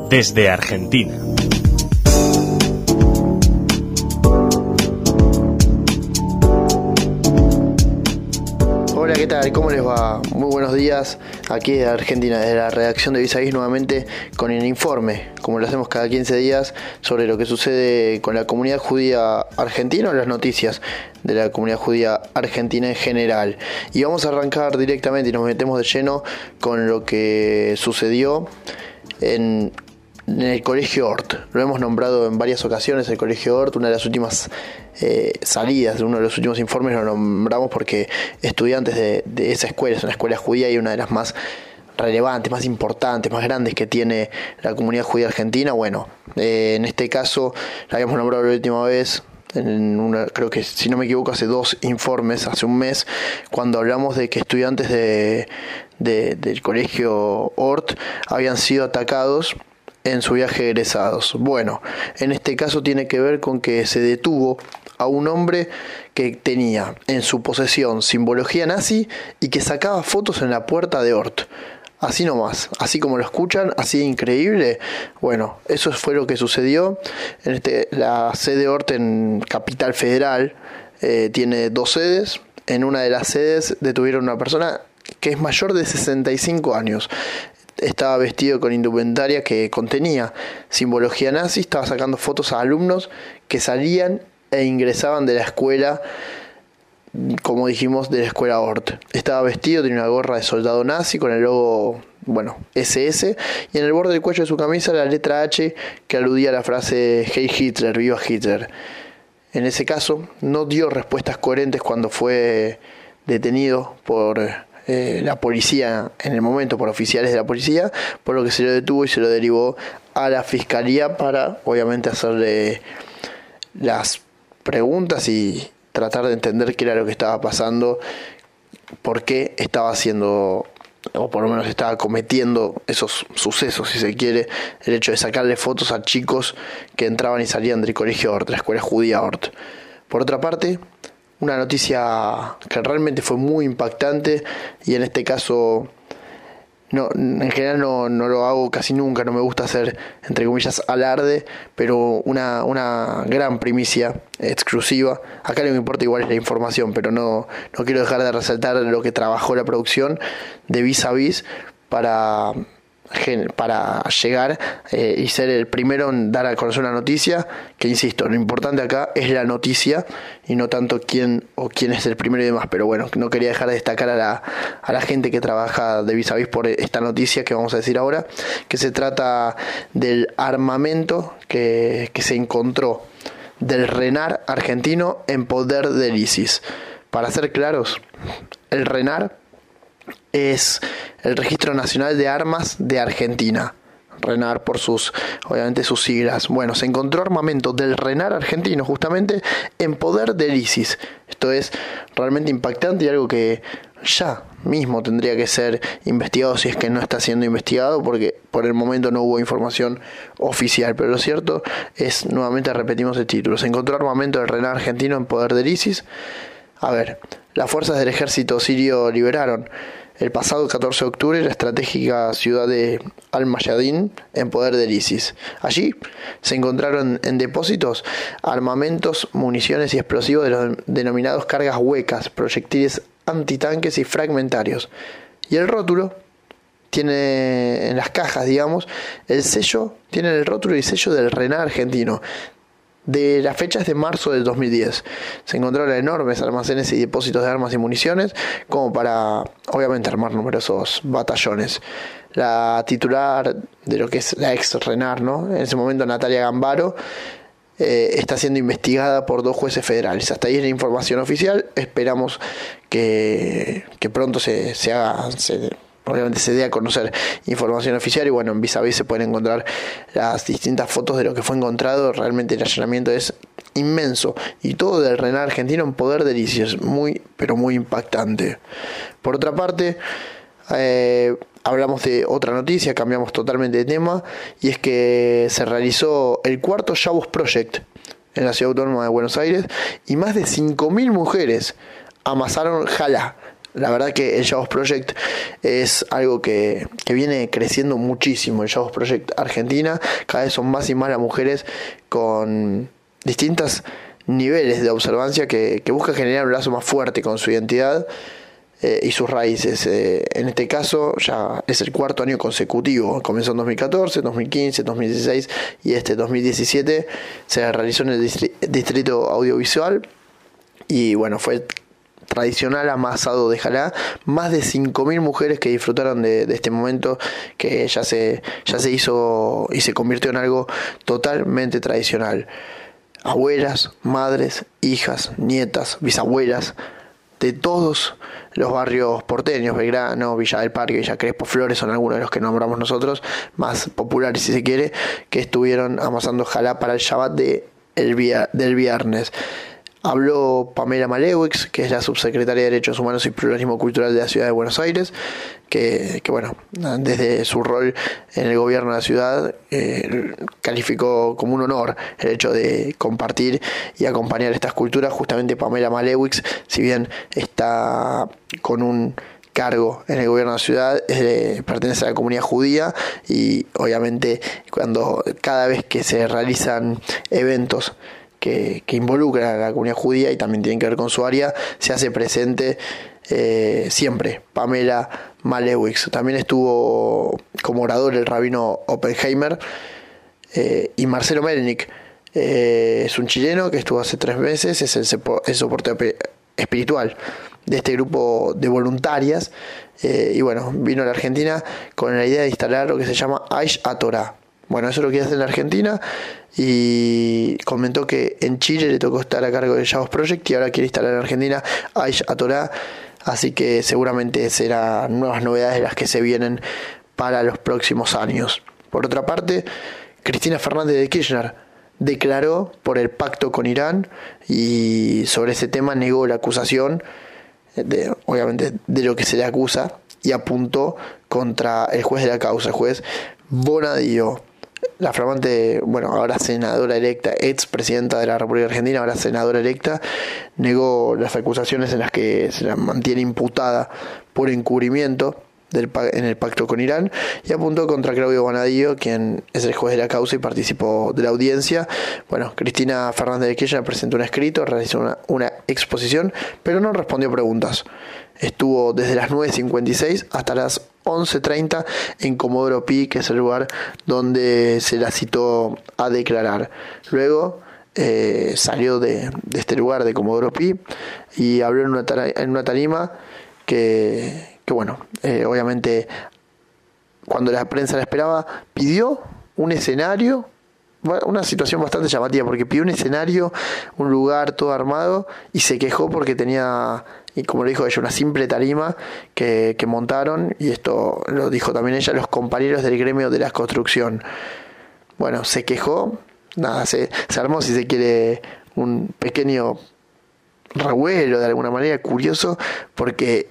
desde Argentina. Hola, ¿qué tal? ¿Cómo les va? Muy buenos días, aquí de Argentina, desde la redacción de Vis a Vis, nuevamente con el informe, como lo hacemos cada 15 días, sobre lo que sucede con la comunidad judía argentina o las noticias de la comunidad judía argentina en general. Y vamos a arrancar directamente y nos metemos de lleno con lo que sucedió en el Colegio Ort. Lo hemos nombrado en varias ocasiones, el Colegio Ort, una de las últimas salidas, de uno de los últimos informes lo nombramos porque estudiantes de esa escuela, es una escuela judía y una de las más relevantes, más importantes, más grandes que tiene la comunidad judía argentina. Bueno, en este caso la habíamos nombrado la última vez, creo que si no me equivoco hace 2 informes, hace un mes, cuando hablamos de que estudiantes del Colegio Ort habían sido atacados en su viaje de egresados. Bueno, en este caso tiene que ver con que se detuvo a un hombre que tenía en su posesión simbología nazi y que sacaba fotos en la puerta de Ort. Así nomás, así como lo escuchan, así de increíble. Bueno, eso fue lo que sucedió. La sede Ort en Capital Federal tiene 2 sedes. En una de las sedes detuvieron a una persona que es mayor de 65 años. Estaba vestido con indumentaria que contenía simbología nazi, estaba sacando fotos a alumnos que salían e ingresaban de la escuela, como dijimos, de la escuela Ort. Estaba vestido, tenía una gorra de soldado nazi con el logo, SS, y en el borde del cuello de su camisa la letra H que aludía a la frase Heil Hitler, viva Hitler. En ese caso no dio respuestas coherentes cuando fue detenido por la policía en el momento, por oficiales de la policía, por lo que se lo detuvo y se lo derivó a la fiscalía para obviamente hacerle las preguntas y tratar de entender qué era lo que estaba pasando, por qué estaba haciendo, o por lo menos estaba cometiendo esos sucesos, si se quiere, el hecho de sacarle fotos a chicos que entraban y salían del colegio Ort, la escuela judía Ort. Por otra parte, una noticia que realmente fue muy impactante, y en este caso en general no lo hago casi nunca, no me gusta hacer entre comillas alarde, pero una gran primicia exclusiva. Acá lo que importa igual es la información, pero no quiero dejar de resaltar lo que trabajó la producción de Vis a Vis para llegar y ser el primero en dar a conocer una noticia, que insisto, lo importante acá es la noticia y no tanto quién es el primero y demás. Pero bueno, no quería dejar de destacar a la gente que trabaja de Vis a Vis por esta noticia que vamos a decir ahora, que se trata del armamento que se encontró del RENAR argentino en poder del ISIS. Para ser claros, el RENAR es el Registro Nacional de Armas de Argentina. RENAR por obviamente sus siglas. Bueno, se encontró armamento del RENAR argentino justamente en poder del ISIS. Esto es realmente impactante y algo que ya mismo tendría que ser investigado, si es que no está siendo investigado, porque por el momento no hubo información oficial. Pero lo cierto es, nuevamente repetimos el título, se encontró armamento del RENAR argentino en poder del ISIS. A ver, las fuerzas del ejército sirio liberaron el pasado 14 de octubre la estratégica ciudad de Al-Mayadin en poder del ISIS. Allí se encontraron en depósitos armamentos, municiones y explosivos de los denominados cargas huecas, proyectiles antitanques y fragmentarios. Y el rótulo tiene en las cajas, digamos, tiene el rótulo y sello del RENAR argentino. De las fechas de marzo del 2010 se encontraron enormes almacenes y depósitos de armas y municiones como para obviamente armar numerosos batallones. La titular de lo que es la ex RENAR, en ese momento Natalia Gambaro, está siendo investigada por 2 jueces federales. Hasta ahí es la información oficial. Esperamos que pronto obviamente se dé a conocer información oficial, y bueno, en Vis a Vis se pueden encontrar las distintas fotos de lo que fue encontrado. Realmente el allanamiento es inmenso y todo del RENAR argentino en poder del ISIS, muy pero muy impactante. Por otra parte, hablamos de otra noticia, cambiamos totalmente de tema, y es que se realizó el 4º Yavuz Project en la Ciudad Autónoma de Buenos Aires y más de 5.000 mujeres amasaron jalá. La verdad que el Yavos Project es algo que viene creciendo muchísimo. El Yavos Project Argentina, cada vez son más y más las mujeres con distintos niveles de observancia que buscan generar un lazo más fuerte con su identidad y sus raíces. En este caso ya es el cuarto año consecutivo. Comenzó en 2014, 2015, 2016 y 2017 se realizó en el Distrito Audiovisual. Y bueno, fue tradicional amasado de Jalá, más de 5.000 mujeres que disfrutaron de este momento que ya se hizo y se convirtió en algo totalmente tradicional. Abuelas, madres, hijas, nietas, bisabuelas de todos los barrios porteños, Belgrano, Villa del Parque, Villa Crespo, Flores, son algunos de los que nombramos nosotros, más populares si se quiere, que estuvieron amasando jalá para el Shabbat del viernes. Habló Pamela Malewicz, que es la subsecretaria de Derechos Humanos y Pluralismo Cultural de la Ciudad de Buenos Aires, que bueno, desde su rol en el gobierno de la ciudad calificó como un honor el hecho de compartir y acompañar estas culturas. Justamente Pamela Malewicz, si bien está con un cargo en el gobierno de la ciudad, pertenece a la comunidad judía, y obviamente cada vez que se realizan eventos que involucran a la comunidad judía y también tienen que ver con su área, se hace presente siempre Pamela Malewicz. También estuvo como orador el rabino Oppenheimer y Marcelo Melnik. Es un chileno que estuvo hace 3 meses, es el soporte espiritual de este grupo de voluntarias, y bueno, vino a la Argentina con la idea de instalar lo que se llama Aish HaTorah. Bueno, eso lo quiere hacer en la Argentina, y comentó que en Chile le tocó estar a cargo del Yavos Project y ahora quiere instalar en Argentina Aish HaTorah, así que seguramente serán nuevas novedades las que se vienen para los próximos años. Por otra parte, Cristina Fernández de Kirchner declaró por el pacto con Irán y sobre ese tema negó la acusación, obviamente de lo que se le acusa, y apuntó contra el juez de la causa, el juez Bonadío. La flamante, ahora senadora electa, ex presidenta de la República Argentina, ahora senadora electa, negó las acusaciones en las que se la mantiene imputada por encubrimiento en el pacto con Irán, y apuntó contra Claudio Bonadío, quien es el juez de la causa y participó de la audiencia. Bueno, Cristina Fernández de Kirchner presentó un escrito, realizó una exposición, pero no respondió preguntas. Estuvo desde las 9:56 hasta las 11:30 en Comodoro Pi, que es el lugar donde se la citó a declarar. Luego salió de este lugar de Comodoro Pi y habló en una tarima que obviamente cuando la prensa la esperaba, pidió un escenario, una situación bastante llamativa, porque pidió un escenario, un lugar todo armado, y se quejó porque tenía, y como lo dijo ella, una simple tarima que montaron, y esto lo dijo también ella, los compañeros del gremio de la construcción. Bueno, se quejó, se armó, si se quiere, un pequeño revuelo de alguna manera curioso, porque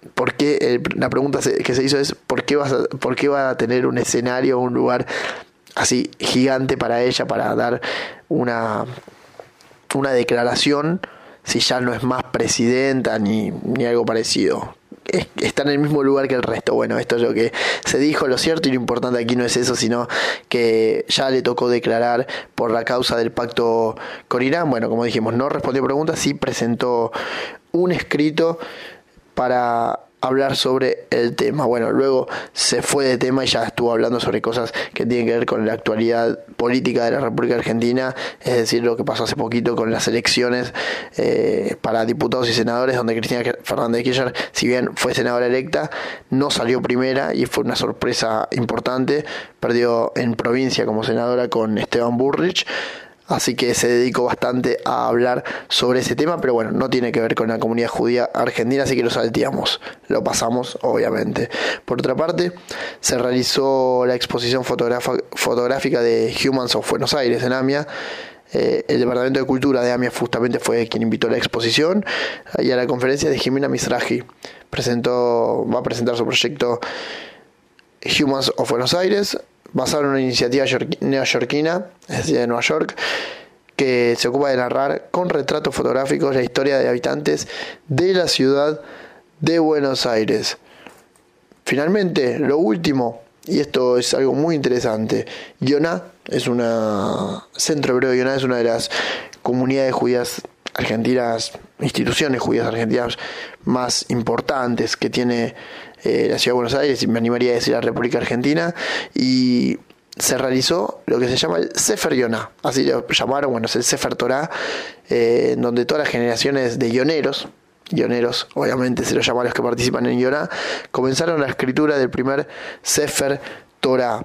la pregunta que se hizo es ¿por qué va a tener un escenario, un lugar así gigante para ella, para dar una declaración, si ya no es más presidenta ni algo parecido? Está en el mismo lugar que el resto. Bueno, esto es lo que se dijo. Lo cierto y lo importante aquí no es eso, sino que ya le tocó declarar por la causa del pacto con Irán. Bueno, como dijimos, no respondió preguntas, sí presentó un escrito para hablar sobre el tema. Bueno, luego se fue de tema y ya estuvo hablando sobre cosas que tienen que ver con la actualidad política de la República Argentina, es decir, lo que pasó hace poquito con las elecciones para diputados y senadores, donde Cristina Fernández de Kirchner, si bien fue senadora electa, no salió primera y fue una sorpresa importante. Perdió en provincia como senadora con Esteban Burrich. Así que se dedicó bastante a hablar sobre ese tema, pero bueno, no tiene que ver con la comunidad judía argentina, así que lo salteamos, lo pasamos obviamente. Por otra parte, se realizó la exposición fotográfica de Humans of Buenos Aires en AMIA. El Departamento de Cultura de AMIA justamente fue quien invitó a la exposición y a la conferencia de Jimena Mizrahi. Va a presentar su proyecto Humans of Buenos Aires, basado en una iniciativa neoyorquina, es decir, de Nueva York, que se ocupa de narrar con retratos fotográficos la historia de habitantes de la ciudad de Buenos Aires. Finalmente, lo último, y esto es algo muy interesante, Yonah es Centro Hebreo de Yonah es una de las comunidades judías argentinas, instituciones judías argentinas más importantes que tiene la ciudad de Buenos Aires, y me animaría a decir la República Argentina, y se realizó lo que se llama el Sefer Yonah, así lo llamaron, es el Sefer Torah, donde todas las generaciones de yoneros, obviamente se lo llama a los que participan en Yonah, comenzaron la escritura del primer Sefer Torah.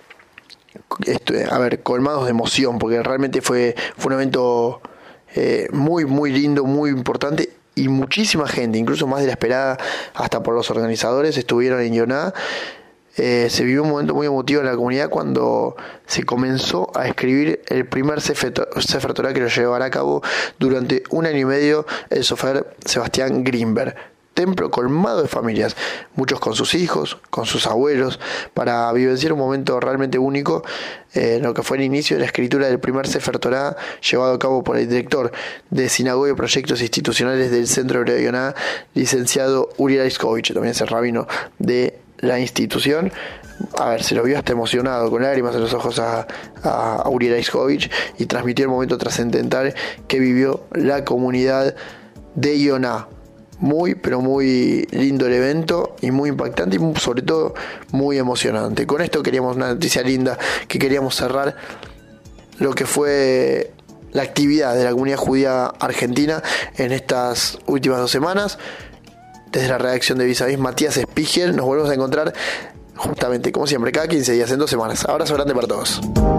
Colmados de emoción, porque realmente fue un evento muy, muy lindo, muy importante, y muchísima gente, incluso más de la esperada hasta por los organizadores, estuvieron en Yonah. Se vivió un momento muy emotivo en la comunidad cuando se comenzó a escribir el primer Sefer Torah, que lo llevará a cabo durante 1 año y medio el sofer Sebastián Grimberg. Templo colmado de familias, muchos con sus hijos, con sus abuelos, para vivenciar un momento realmente único, lo que fue el inicio de la escritura del primer Sefer Torah, llevado a cabo por el director de Sinagoga y Proyectos Institucionales del Centro Hebreo de Yonah, licenciado Uriel Aiskovich, también es el rabino de la institución. Se lo vio hasta emocionado, con lágrimas en los ojos a Uriel Aiskovich, y transmitió el momento trascendental que vivió la comunidad de Yonah. Muy, pero muy lindo el evento, y muy impactante, y sobre todo muy emocionante. Con esto queríamos una noticia linda, que queríamos cerrar lo que fue la actividad de la comunidad judía argentina en estas últimas 2 semanas. Desde la redacción de Vis a Vis, Matías Spiegel, nos volvemos a encontrar justamente, como siempre, cada 15 días, en 2 semanas. Abrazo grande para todos.